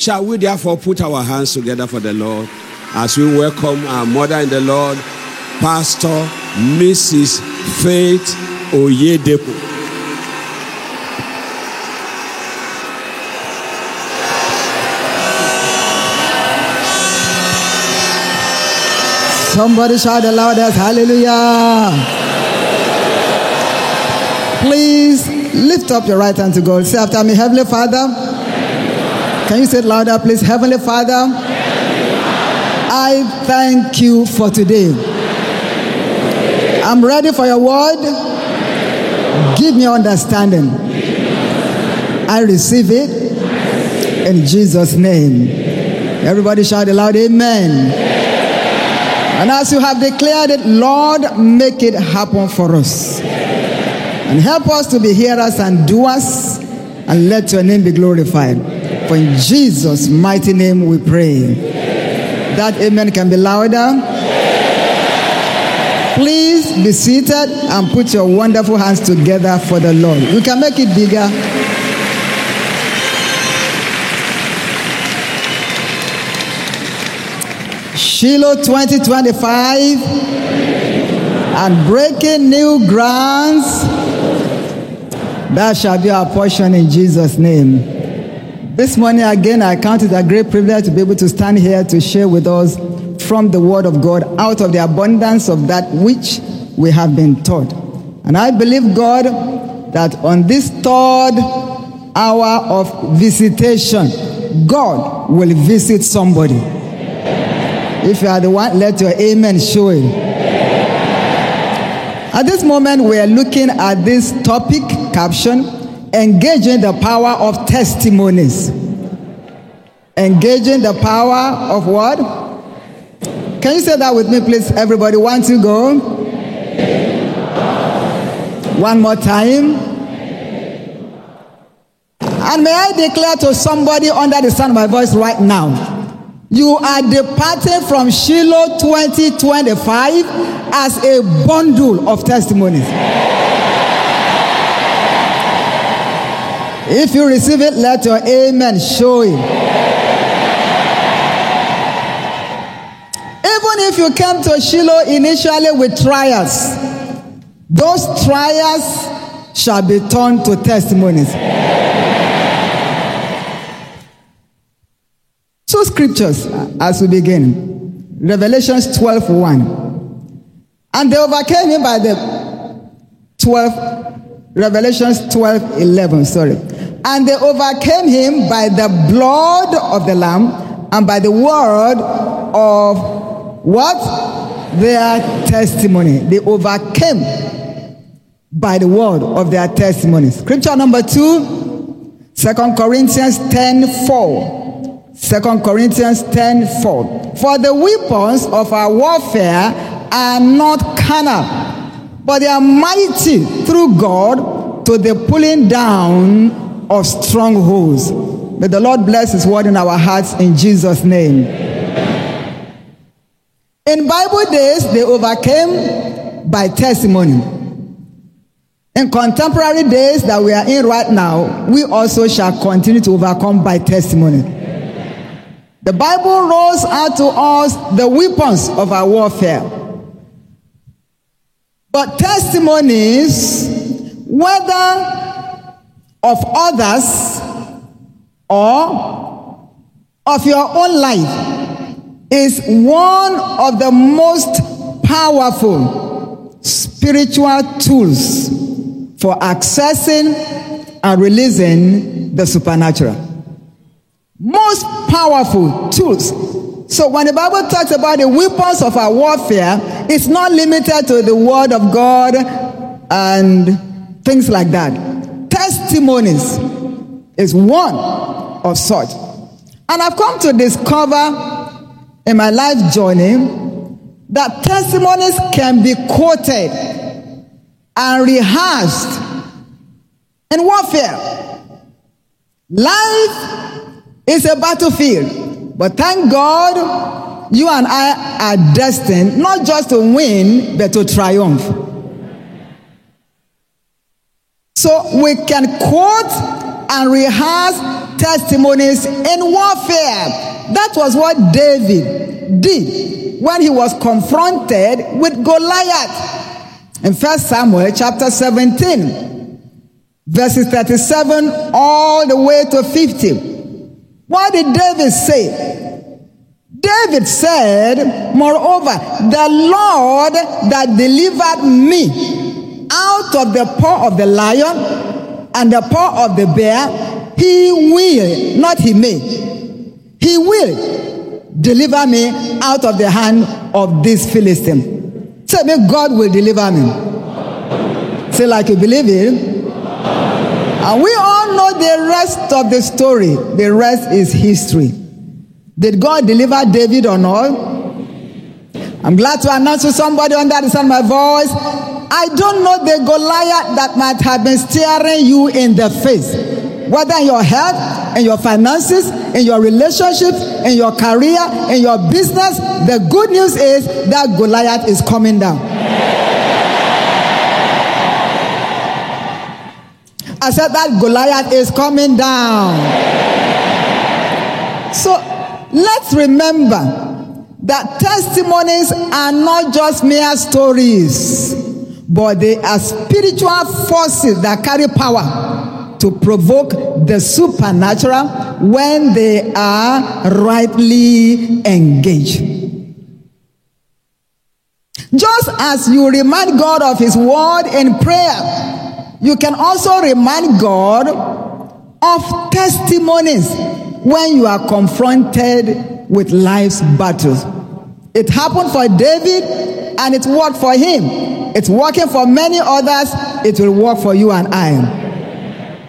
Shall we therefore put our hands together for the Lord as we welcome our mother in the Lord, Pastor Mrs. Faith Oyedepo. Somebody shout the loudest, hallelujah. Please lift up your right hand to God. Say after me, Heavenly Father. Can you say it louder, please? Heavenly Father, I thank you for today. I'm ready for your word. Give me understanding. I receive it in Jesus' name. Everybody shout aloud, amen. And as you have declared it, Lord, make it happen for us. And help us to be hearers and doers, and let your name be glorified. For in Jesus' mighty name we pray. That amen can be louder. Please be seated and put your wonderful hands together for the Lord. We can make it bigger. Shiloh 2025 and breaking new grounds. That shall be our portion in Jesus' name. This morning again, I count it a great privilege to be able to stand here to share with us from the Word of God out of the abundance of that which we have been taught. And I believe, God, that on this third hour of visitation, God will visit somebody. If you are the one, let your amen show it. At this moment, we are looking at this topic caption, engaging the power of testimonies. Engaging the power of what? Can you say that with me, please? Everybody, 1, 2, go. One more time. And may I declare to somebody under the sound of my voice right now, you are departing from Shiloh 2025 as a bundle of testimonies. If you receive it, let your amen show it. Even if you came to Shiloh initially with trials, those trials shall be turned to testimonies. Two scriptures as we begin. Revelations 12:1. And they overcame him by the Revelations 12:11, sorry. And they overcame him by the blood of the Lamb and by the word of what? Their testimony. They overcame by the word of their testimony. Scripture number 2, 2 Corinthians 10:4. 2 Corinthians 10:4. For the weapons of our warfare are not carnal, but they are mighty through God to the pulling down of strongholds. May the Lord bless his word in our hearts in Jesus' name. In Bible days, they overcame by testimony. In contemporary days that we are in right now, we also shall continue to overcome by testimony. The Bible rolls out to us the weapons of our warfare. But testimonies, whether of others or of your own life, is one of the most powerful spiritual tools for accessing and releasing the supernatural. Most powerful tools. So when the Bible talks about the weapons of our warfare, it's not limited to the word of God and things like that. Testimonies is one of such. And I've come to discover in my life journey that testimonies can be quoted and rehearsed in warfare. Life is a battlefield, but thank God you and I are destined not just to win, but to triumph. So we can quote and rehearse testimonies in warfare. That was what David did when he was confronted with Goliath. In 1 Samuel chapter 17, verses 37 all the way to 50. What did David say? David said, moreover, the Lord that delivered me out of the paw of the lion and the paw of the bear, he will, not he may, he will deliver me out of the hand of this Philistine. Say me, God will deliver me. Say like you believe it. And we all know the rest of the story. The rest is history. Did God deliver David or not? I'm glad to announce to somebody under the sound of my voice, I don't know the Goliath that might have been staring you in the face. Whether in your health, in your finances, in your relationships, in your career, in your business, the good news is that Goliath is coming down. I said that Goliath is coming down. So let's remember that testimonies are not just mere stories, but they are spiritual forces that carry power to provoke the supernatural when they are rightly engaged. Just as you remind God of His word in prayer, you can also remind God of testimonies when you are confronted with life's battles. It happened for David and it worked for him. It's working for many others. It will work for you and I.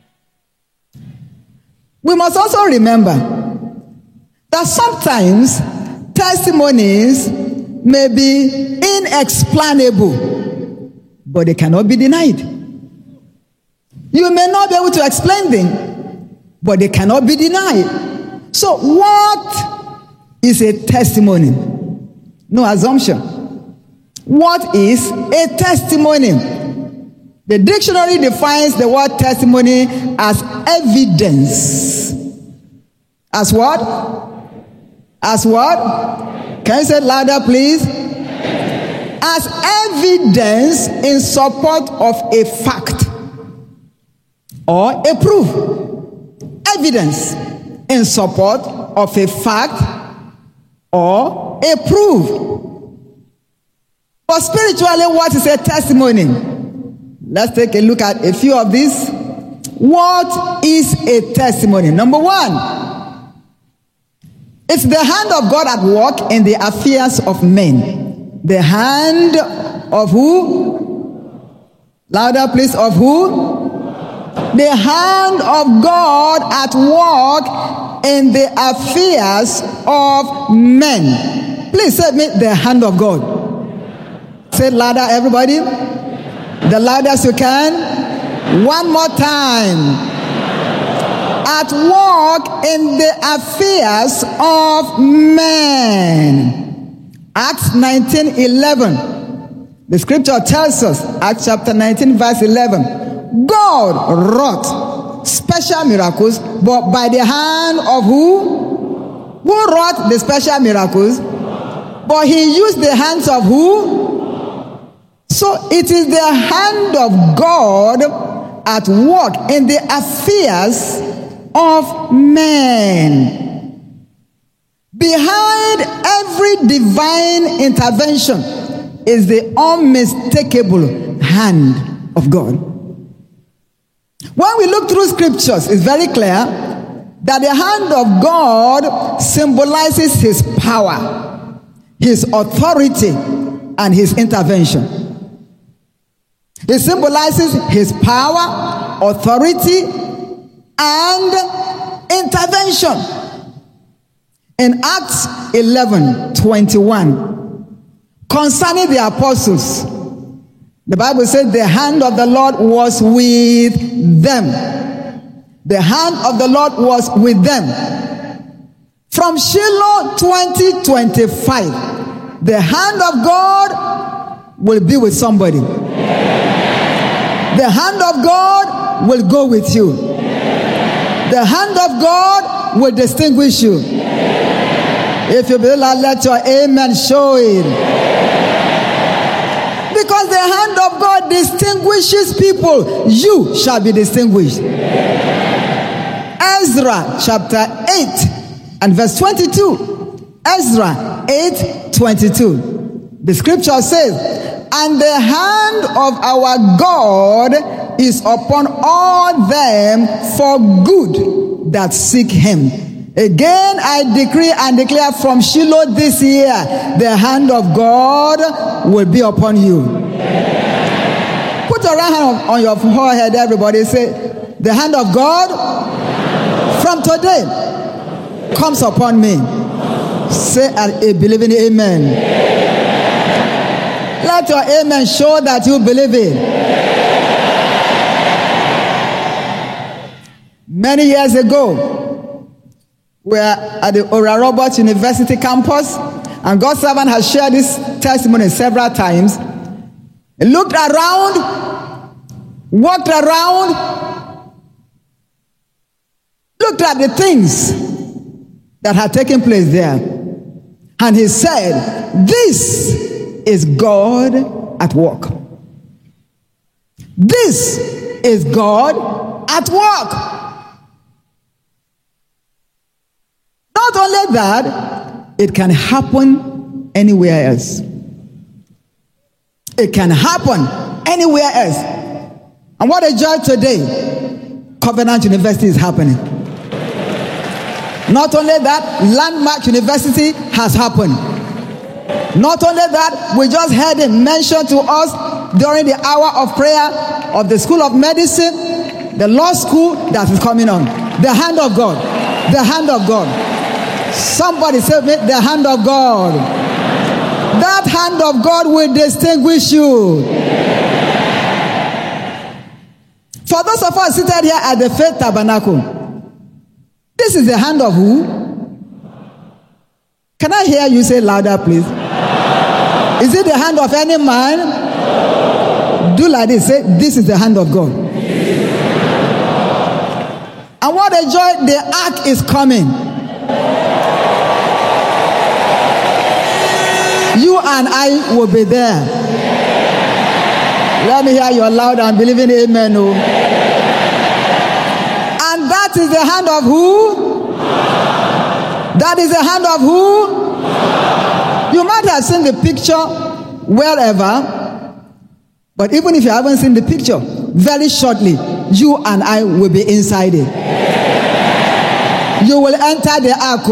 We must also remember that sometimes testimonies may be inexplainable, but they cannot be denied. You may not be able to explain them, but they cannot be denied. So what is a testimony? No assumption. What is a testimony? The dictionary defines the word testimony as evidence. As what? As what? Can you say it louder, please? As evidence in support of a fact or a proof. Evidence in support of a fact or a proof. But spiritually, what is a testimony? Let's take a look at a few of these. What is a testimony? Number one, it's the hand of God at work in the affairs of men. The hand of who? Louder, please. Of who? The hand of God at work in the affairs of men. Please say me, the hand of God. Say it louder, everybody. The loudest you can. One more time. At work in the affairs of men. Acts 19:11. The scripture tells us, Acts chapter 19 verse 11. God wrought special miracles, but by the hand of who? Who wrought the special miracles? But he used the hands of who? So it is the hand of God at work in the affairs of men. Behind every divine intervention is the unmistakable hand of God. When we look through scriptures, it's very clear that the hand of God symbolizes his power, his authority, and his intervention. It symbolizes his power, authority, and intervention. In Acts 11:21, concerning the apostles, the Bible says the hand of the Lord was with them. The hand of the Lord was with them. From Shiloh 2025, the hand of God will be with somebody. The hand of God will go with you. The hand of God will distinguish you. If you believe that, let your amen show it. Because the hand of God distinguishes people, you shall be distinguished. Ezra chapter 8 and verse 22. Ezra 8:22. The scripture says, and the hand of our God is upon all them for good that seek him. Again, I decree and declare from Shiloh this year, the hand of God will be upon you. Put your right hand on your forehead, everybody. Say, the hand of God from today comes upon me. Say a believing amen. Let your amen show that you believe it. Many years ago, we are at the Oral Roberts University campus, and God's servant has shared this testimony several times. He looked around, walked around, looked at the things that had taken place there, and he said, this is God at work. This is God at work. Not only that, it can happen anywhere else. It can happen anywhere else. And what a joy today, Covenant University is happening. Not only that, Landmark University has happened. Not only that, we just heard it mentioned to us during the hour of prayer of the School of Medicine, the law school that is coming on. The hand of God. The hand of God. Somebody say, the hand of God. That hand of God will distinguish you. For those of us seated here at the Faith Tabernacle, this is the hand of who? Can I hear you say louder, please? Is it the hand of any man? Do like this. Say, this is the hand of God. And what a joy, the ark is coming. You and I will be there. Let me hear your loud and believing amen. Oh. And that is the hand of who? That is the hand of who? You might have seen the picture wherever, but even if you haven't seen the picture, very shortly, you and I will be inside it. You will enter the ark.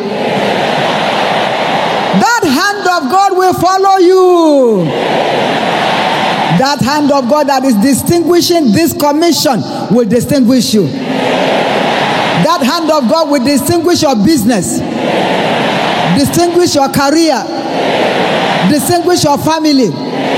That hand of God will follow you. That hand of God that is distinguishing this commission will distinguish you. That hand of God will distinguish your business, distinguish your career, distinguish your family.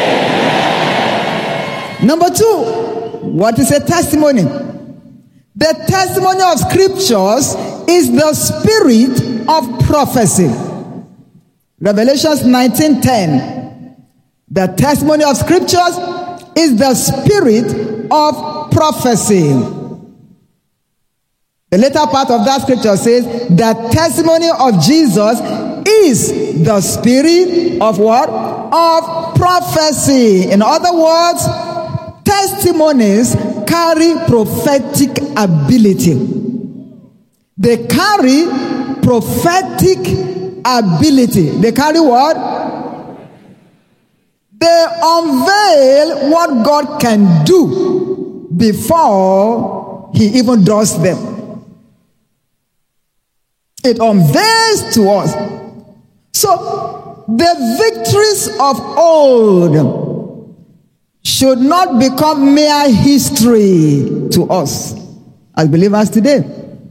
Number 2, what is a testimony? The testimony of scriptures is the spirit of prophecy. Revelations 19:10. The testimony of scriptures is the spirit of prophecy. The later part of that scripture says the testimony of Jesus is the spirit of what? Of prophecy. In other words, testimonies carry prophetic ability. They carry prophetic ability. They carry what? They unveil what God can do before he even does them. It unveils to us. So, the victories of old should not become mere history to us as believers today.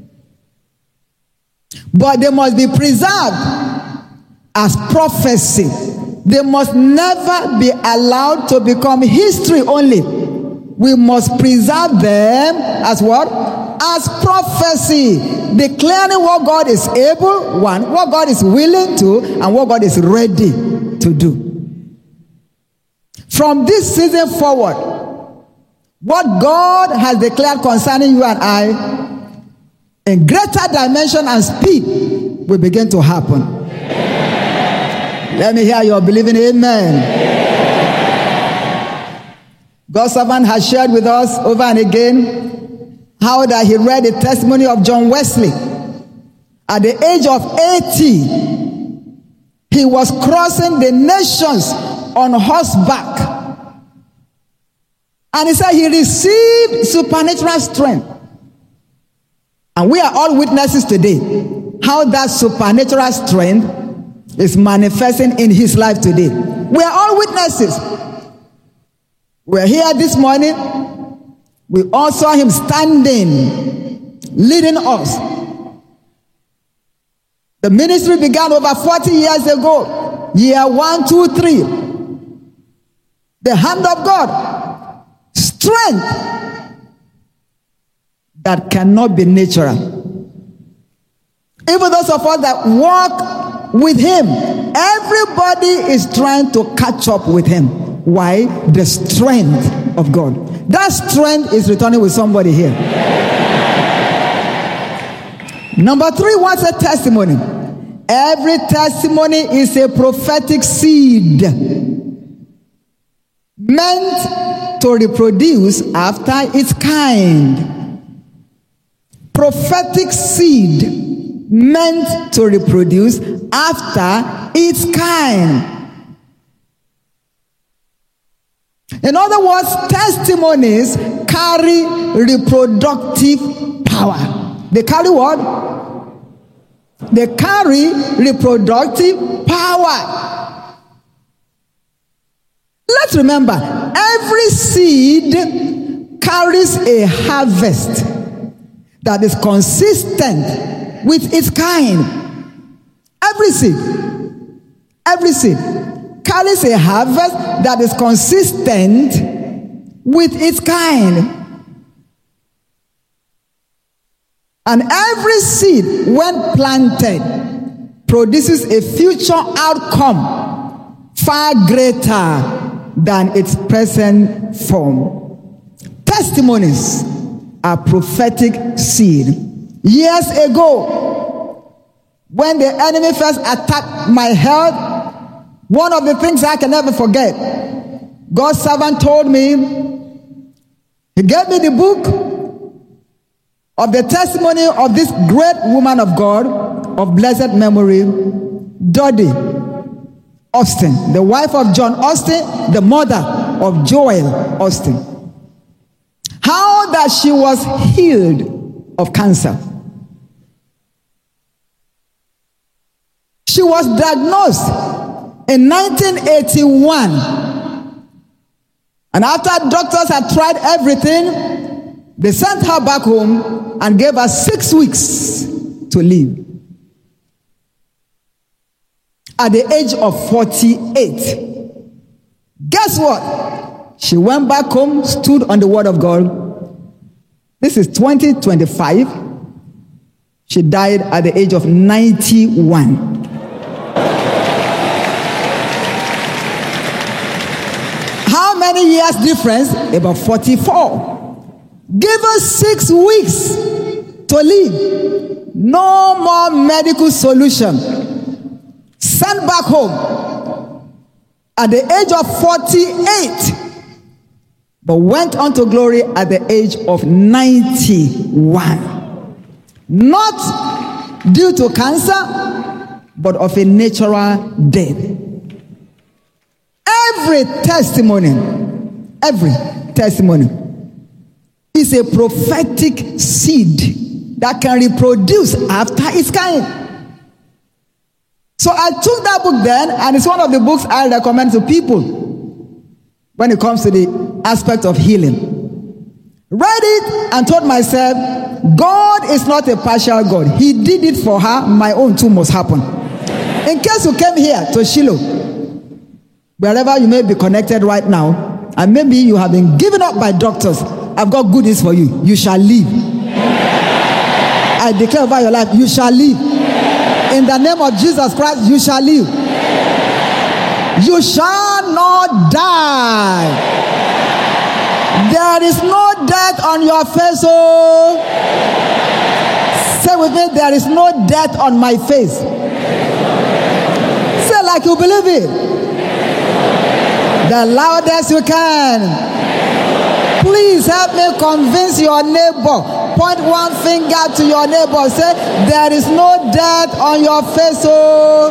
But they must be preserved as prophecy. They must never be allowed to become history only. We must preserve them as what? As prophecy, declaring what God is able, one, what God is willing to, and what God is ready to do. From this season forward, what God has declared concerning you and I in greater dimension and speed will begin to happen. Let me hear your believing amen. God's servant has shared with us over and again how that he read the testimony of John Wesley. At the age of 80, he was crossing the nations on horseback. And he said he received supernatural strength. And we are all witnesses today how that supernatural strength is manifesting in his life today. We are all witnesses. We're here this morning. We all saw him standing, leading us. The ministry began over 40 years ago. Year 1, 2, 3. The hand of God. Strength that cannot be natural. Even those of us that walk with him, everybody is trying to catch up with him. Why? The strength of God. That strength is returning with somebody here. Number 3, what's a testimony? Every testimony is a prophetic seed meant to reproduce after its kind. Prophetic seed meant to reproduce after its kind. In other words, testimonies carry reproductive power. They carry what? They carry reproductive power. Let's remember, every seed carries a harvest that is consistent with its kind. Every seed carries a harvest that is consistent with its kind. And every seed, when planted, produces a future outcome far greater than its present form. Testimonies are prophetic seed. Years ago, when the enemy first attacked my health, one of the things I can never forget, God's servant told me, he gave me the book of the testimony of this great woman of God of blessed memory, Dodie Austin, the wife of John Austin, the mother of Joel Austin. How that she was healed of cancer. She was diagnosed in 1981, and after doctors had tried everything, they sent her back home and gave her 6 weeks to live. At the age of 48, guess what? She went back home, stood on the word of God. This is 2025. She died at the age of 91. How many years difference? About 44. Give us 6 weeks to live. No more medical solution. Sent back home at the age of 48, but went on to glory at the age of 91. Not due to cancer, but of a natural death. Every testimony is a prophetic seed that can reproduce after its kind. So I took that book then, and it's one of the books I recommend to people when it comes to the aspect of healing. Read it and told myself, God is not a partial God. He did it for her. My own too must happen. In case you came here to Shiloh, wherever you may be connected right now, and maybe you have been given up by doctors, I've got good news for you. You shall live. I declare over your life, you shall live. In the name of Jesus Christ, you shall live. You shall not die. There is no death on your face. Oh, Say with me, there is no death on my face. Say like you believe it. The loudest you can. Please help me convince your neighbor. Point one finger to your neighbor. Say, there is no death on your face. Oh.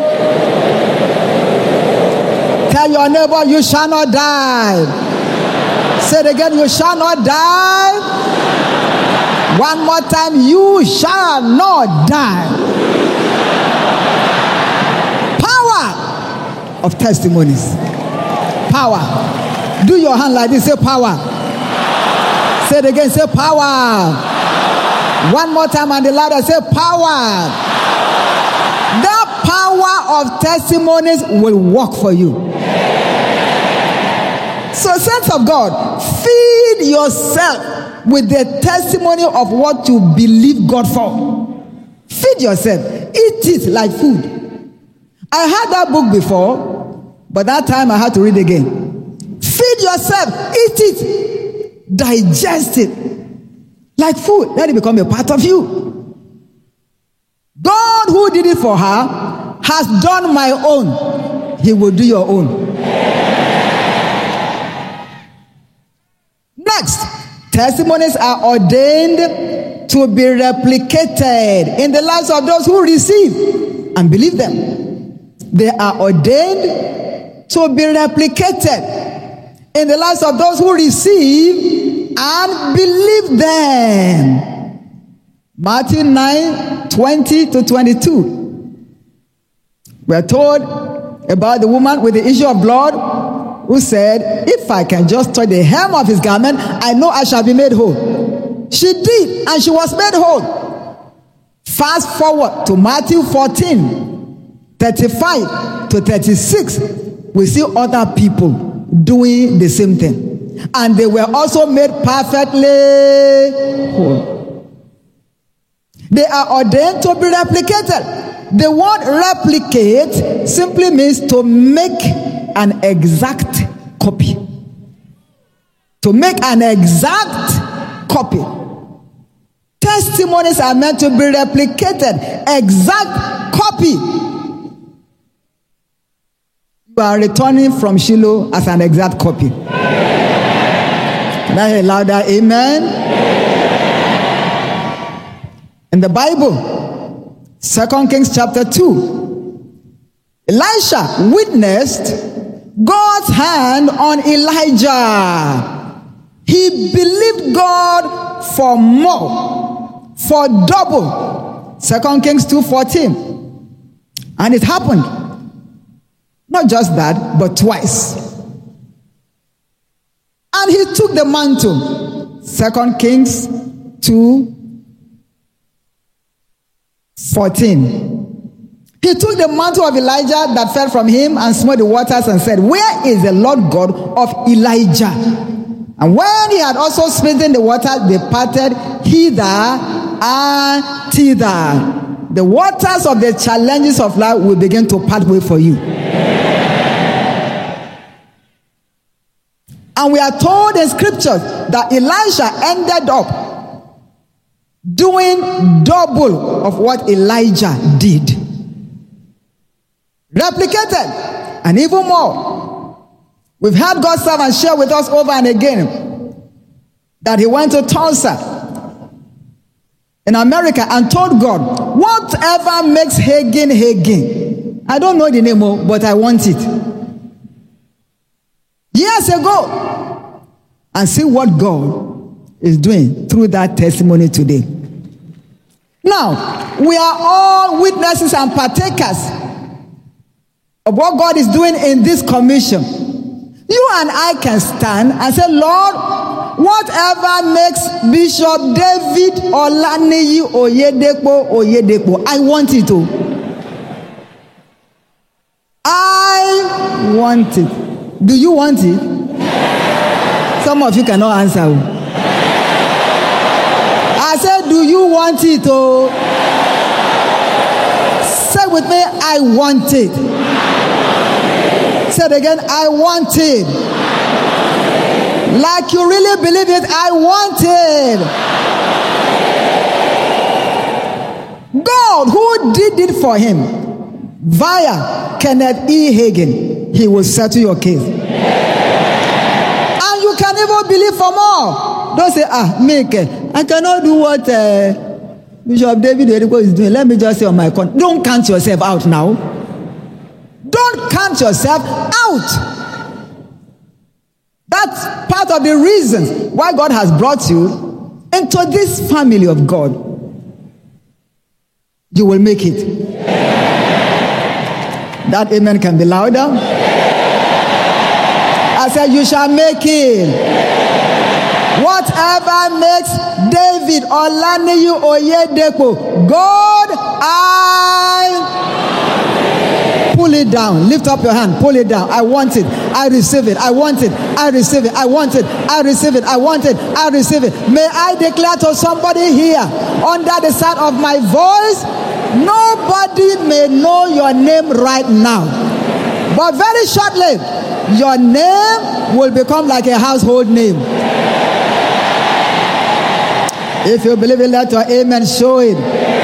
Tell your neighbor, you shall not die. Say it again, you shall not die. One more time, you shall not die. Power of testimonies. Power. Do your hand like this. Say power. Say it again. Say power. One more time and the louder. Say power. That power of testimonies will work for you. So, saints of God, feed yourself with the testimony of what you believe God for. Feed yourself. Eat it like food. I had that book before, but that time I had to read again. Feed yourself. Eat it. Digest it. Like food. Let it become a part of you. God who did it for her has done my own. He will do your own. Next, testimonies are ordained to be replicated in the lives of those who receive and believe them. They are ordained to be replicated in the lives of those who receive and believe them. Matthew 9:20-22. We are told about the woman with the issue of blood who said, if I can just touch the hem of his garment, I know I shall be made whole. She did, and she was made whole. Fast forward to Matthew 14:35-36. We see other people doing the same thing. And they were also made perfectly whole. They are ordained to be replicated. The word replicate simply means to make an exact copy. To make an exact copy. Testimonies are meant to be replicated. Exact copy. You are returning from Shiloh as an exact copy. Can I hear louder? Amen. In the Bible, 2 Kings chapter 2, Elisha witnessed God's hand on Elijah. He believed God for more, for double. 2 Kings 2:14. And it happened. Not just that, but twice. And he took the mantle. 2 Kings 2:14. He took the mantle of Elijah that fell from him and smote the waters and said, where is the Lord God of Elijah? And when he had also smitten the water, they parted hither and thither. The waters of the challenges of life will begin to part way for you. And we are told in scriptures that Elisha ended up doing double of what Elijah did. Replicated, and even more. We've had God's servant share with us over and again that he went to Tulsa in America and told God, whatever makes Hagin Hagin. I don't know the name, but I want it. Years ago. And see what God is doing through that testimony today. Now, we are all witnesses and partakers of what God is doing in this commission. You and I can stand and say, Lord, whatever makes Bishop David Olaniyi Oyedepo, I want it to. I want it. Do you want it? Some of you cannot answer. I said, do you want it? Oh, say with me, I want it. Say it again, I want it. Like you really believe it, I want God who did it for him via Kenneth E. Hagin, he will settle your case. And you can even believe for more. Don't say, I cannot do what Bishop David Eriko is doing. Let me just say on my con. Don't count yourself out now. Don't count yourself out. That's part of the reasons why God has brought you into this family of God. You will make it. That amen can be louder. I said, you shall make it. Whatever makes David Olaniyi Oyedepo, God, I pull it down. Lift up your hand. Pull it down. I want it. I receive it. I want it. I receive it. I want it. I receive it. I want it. I receive it. May I declare to somebody here under the sound of my voice, nobody may know your name right now, but very shortly your name will become like a household name. If you believe it, let your amen show it.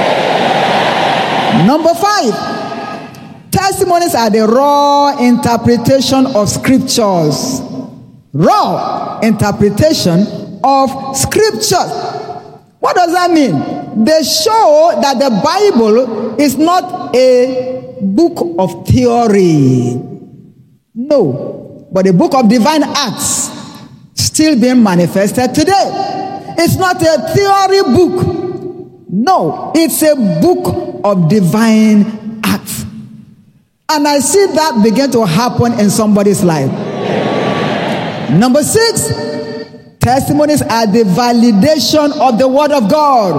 Number 5, testimonies are the raw interpretation of scriptures. Raw interpretation of scriptures. What does that mean? They show that the Bible is not a book of theory. No, but a book of divine acts still being manifested today. It's not a theory book. No, it's a book of divine acts. And I see that begin to happen in somebody's life. Number 6, testimonies are the validation of the word of God.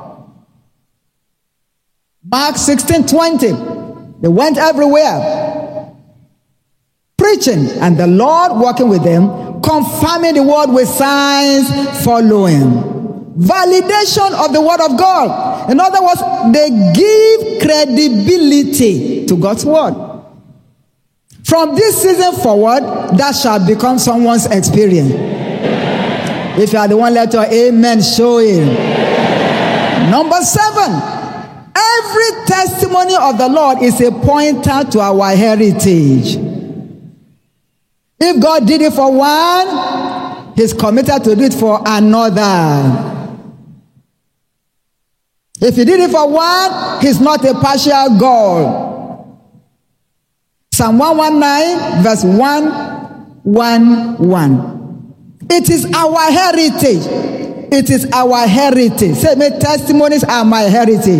Mark 16:20. They went everywhere preaching, and the Lord working with them, confirming the word with signs following. Validation of the word of God. In other words, they give credibility to God's word. From this season forward, that shall become someone's experience. If you are the one, let your amen show it. Number 7, every testimony of the Lord is a pointer to our heritage. If God did it for one, he's committed to do it for another. If he did it for one, he's not a partial God. Psalm 119, verse 111. It is our heritage. It is our heritage. Say, my testimonies are my heritage.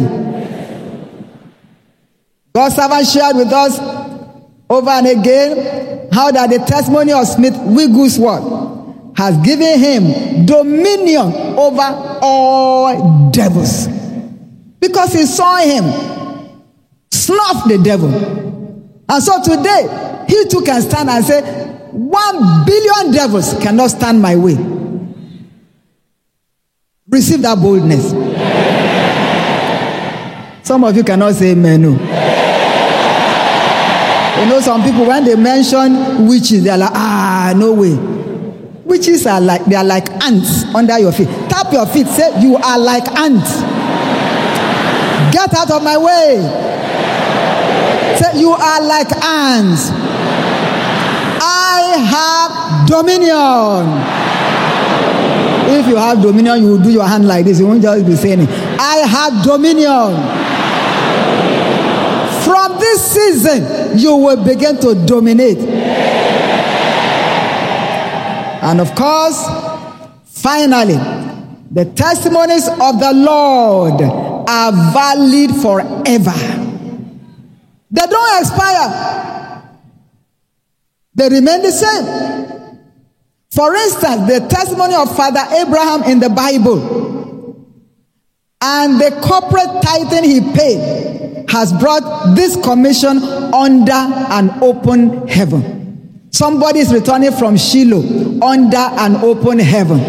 God's servant shared with us over and again how that the testimony of Smith Wigglesworth has given him dominion over all devils. Because he saw him snuff the devil. And so today, he too can stand and say, 1 billion devils cannot stand my way. Receive that boldness. Some of you cannot say amen. No. You know, some people, when they mention witches, they're like, no way. Witches are like, they are like ants under your feet. Tap your feet, say, you are like ants. Get out of my way. Say, you are like ants. I have dominion. If you have dominion, you will do your hand like this. You won't just be saying it. I have dominion. From this season, you will begin to dominate. And of course, finally, the testimonies of the Lord are valid forever. They don't expire. They remain the same. For instance, the testimony of Father Abraham in the Bible and the corporate tithing he paid has brought this commission under an open heaven. Somebody is returning from Shiloh under an open heaven.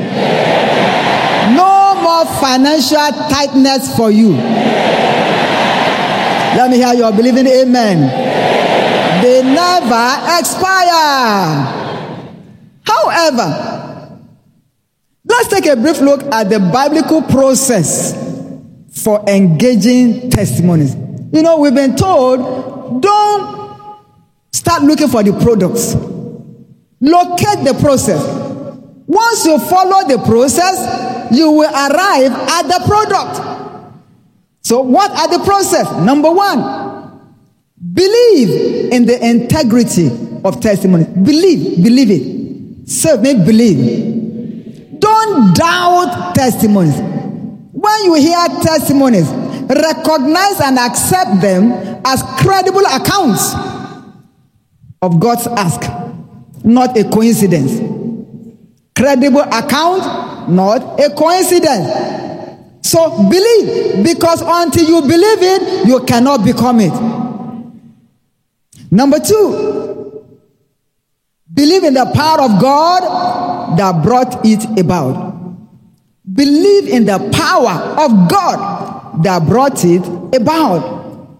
No more financial tightness for you. Let me hear you believing amen. They never expire. However, let's take a brief look at the biblical process for engaging testimonies. You know, we've been told, don't start looking for the products. Locate the process. Once you follow the process, you will arrive at the product. So what are the process? Number one, believe in the integrity of testimony. Believe it. Say, make believe. Don't doubt testimonies. When you hear testimonies, recognize and accept them as credible accounts of God's ask, not a coincidence. Credible account, not a coincidence. So believe, because until you believe it, you cannot become it. Number two, believe in the power of God that brought it about. Believe in the power of God that brought it about.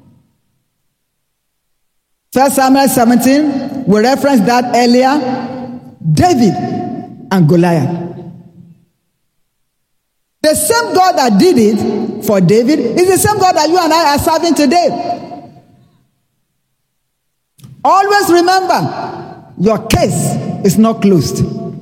1 Samuel 17, we referenced that earlier. David and Goliath. The same God that did it for David is the same God that you and I are serving today. Always remember, your case is not closed.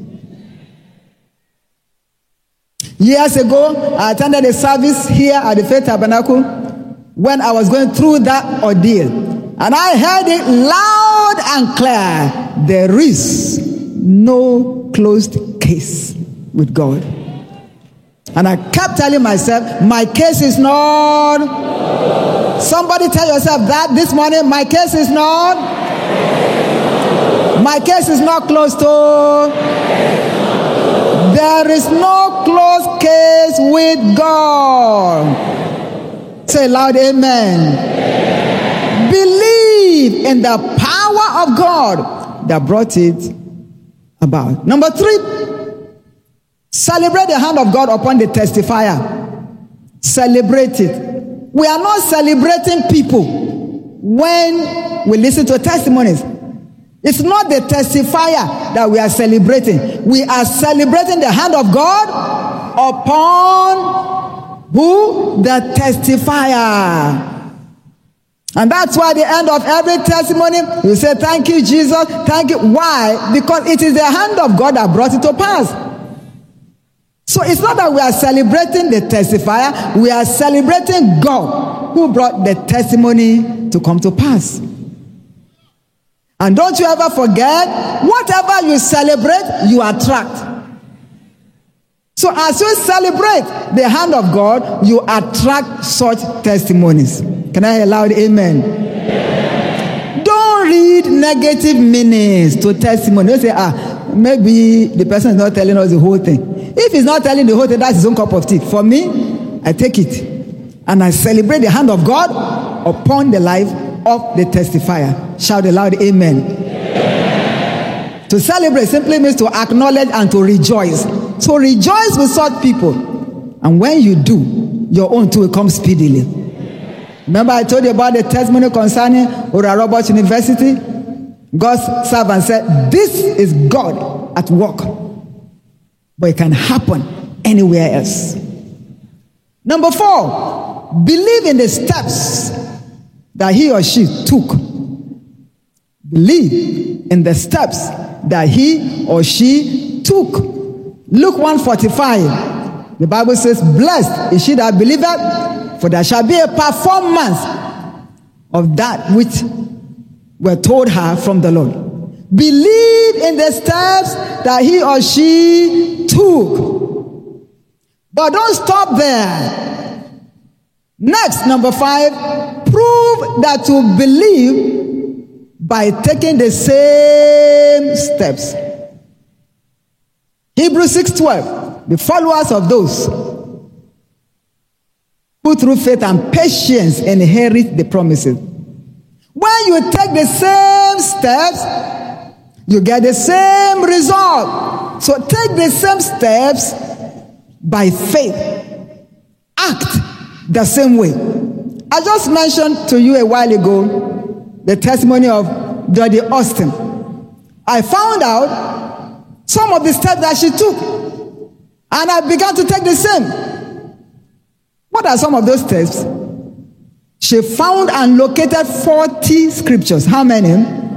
Years ago, I attended a service here at the Faith Tabernacle when I was going through that ordeal. And I heard it loud and clear. There is no closed case with God. And I kept telling myself, my case is not. Somebody tell yourself that this morning, my case is not. My case is not closed to. There is no closed case with God. Say loud, amen. Believe in the power of God that brought it about. Number three, celebrate the hand of God upon the testifier. Celebrate it. We are not celebrating people when we listen to testimonies. It's not the testifier that we are celebrating. We are celebrating the hand of God upon who? The testifier. And that's why at the end of every testimony, you say, thank you, Jesus. Thank you. Why? Because it is the hand of God that brought it to pass. So it's not that we are celebrating the testifier. We are celebrating God who brought the testimony to come to pass. And don't you ever forget, whatever you celebrate, you attract. So as you celebrate the hand of God, you attract such testimonies. Can I hear loud amen? Don't read negative meanings to testimony. Don't say, maybe the person is not telling us the whole thing. If he's not telling the whole thing, that's his own cup of tea. For me, I take it. And I celebrate the hand of God upon the life of the testifier. Shout aloud, amen. To celebrate simply means to acknowledge and to rejoice. So rejoice with such people. And when you do, your own too will come speedily. Remember I told you about the testimony concerning Oral Roberts University? God's servant said, this is God at work. But it can happen anywhere else. Number 4, believe in the steps that he or she took. Believe in the steps that he or she took. Luke 1:45, the Bible says, blessed is she that believeth, for there shall be a performance of that which were told her from the Lord. Believe in the steps that he or she took. But don't stop there. Next, number 5, prove that you believe by taking the same steps. Hebrews 6:12, the followers of those who through faith and patience inherit the promises. When you take the same steps, you get the same result. So take the same steps by faith. Act the same way. I just mentioned to you a while ago the testimony of Jody Austin. I found out some of the steps that she took, and I began to take the same. What are some of those steps? She found and located 40 scriptures. How many?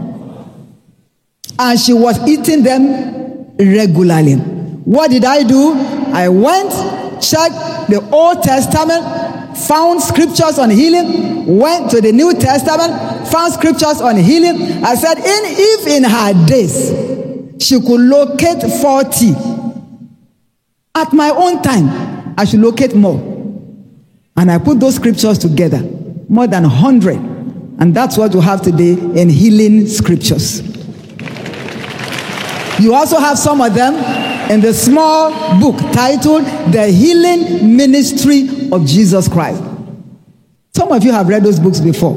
And she was eating them regularly. What did I do? I went, checked the Old Testament, found scriptures on healing, went to the New Testament, found scriptures on healing. I said, if in her days she could locate 40, at my own time, I should locate more. And I put those scriptures together, more than 100. And that's what you have today in healing scriptures. You also have some of them in the small book titled The Healing Ministry of Jesus Christ. Some of you have read those books before.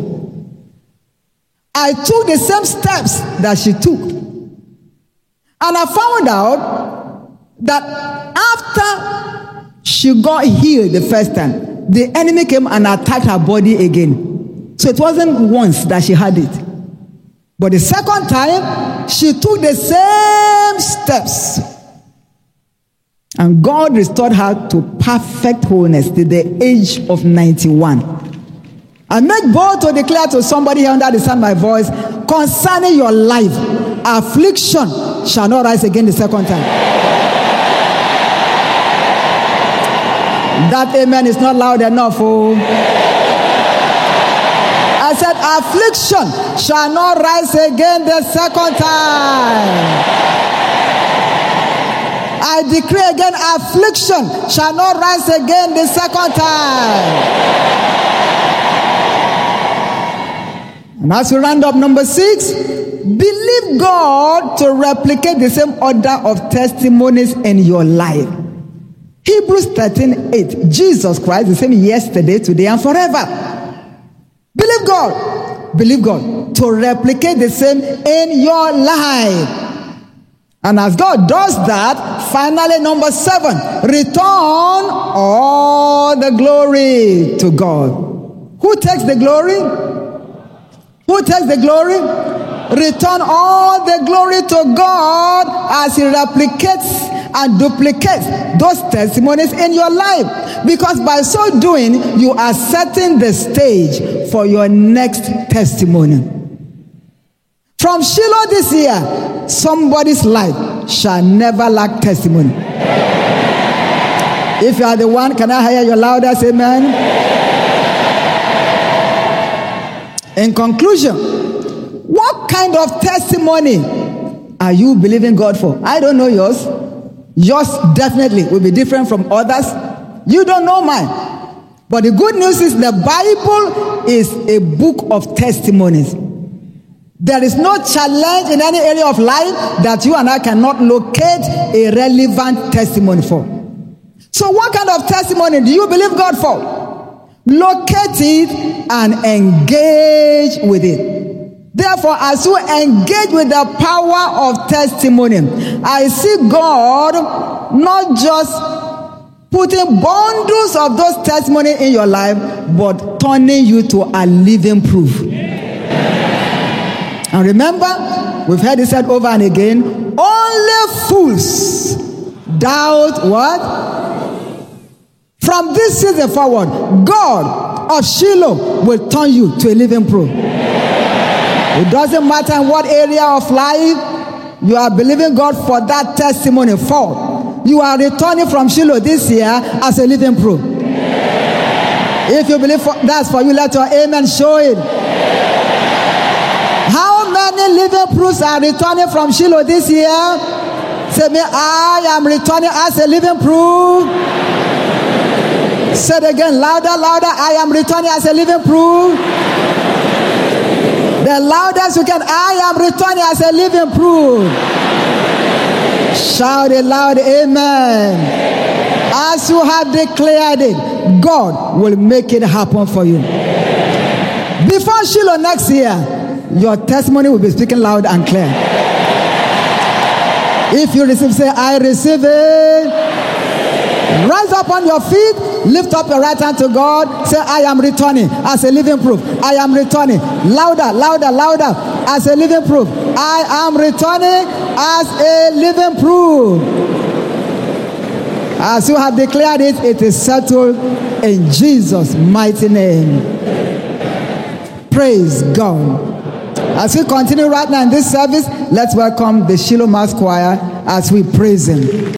I took the same steps that she took. And I found out that after she got healed the first time, the enemy came and attacked her body again. So it wasn't once that she had it. But the second time, she took the same steps. And God restored her to perfect wholeness to the age of 91. I make bold to declare to somebody here under the sound of my voice, concerning your life, affliction shall not rise again the second time. That amen is not loud enough. Oh. I said, affliction shall not rise again the second time. I decree again, affliction shall not rise again the second time. And as we round up number 6, believe God to replicate the same order of testimonies in your life. Hebrews 13:8. Jesus Christ the same yesterday, today, and forever. Believe God to replicate the same in your life. And as God does that, finally, number 7, return all the glory to God. Who takes the glory? Who takes the glory? Return all the glory to God as He replicates and duplicates those testimonies in your life. Because by so doing, you are setting the stage for your next testimony. From Shiloh this year, somebody's life shall never lack testimony. If you are the one, can I hear your loudest amen? In conclusion, what kind of testimony are you believing God for? I don't know yours. Yours definitely will be different from others. You don't know mine. But the good news is the Bible is a book of testimonies. There is no challenge in any area of life that you and I cannot locate a relevant testimony for. So what kind of testimony do you believe God for? Locate it and engage with it. Therefore, as you engage with the power of testimony, I see God not just putting bundles of those testimonies in your life, but turning you to a living proof. And remember, we've heard it said over and again, only fools doubt what? From this season forward, God of Shiloh will turn you to a living proof. It doesn't matter in what area of life you are believing God for that testimony for. You are returning from Shiloh this year as a living proof. If you believe that's for you, let your amen show it. How many living proofs are returning from Shiloh this year? Say me, I am returning as a living proof. Say it again, louder, louder. I am returning as a living proof. The loudest you can. I am returning as a living proof. Shout it loud, amen. As you have declared it, God will make it happen for you. Before Shiloh next year, your testimony will be speaking loud and clear. If you receive, say, I receive it. Rise up on your feet, lift up your right hand to God, say, I am returning as a living proof. I am returning. Louder, louder, louder. As a living proof. I am returning as a living proof. As you have declared it, it is settled in Jesus' mighty name. Praise God. As we continue right now in this service, let's welcome the Shiloh Mass Choir as we praise Him.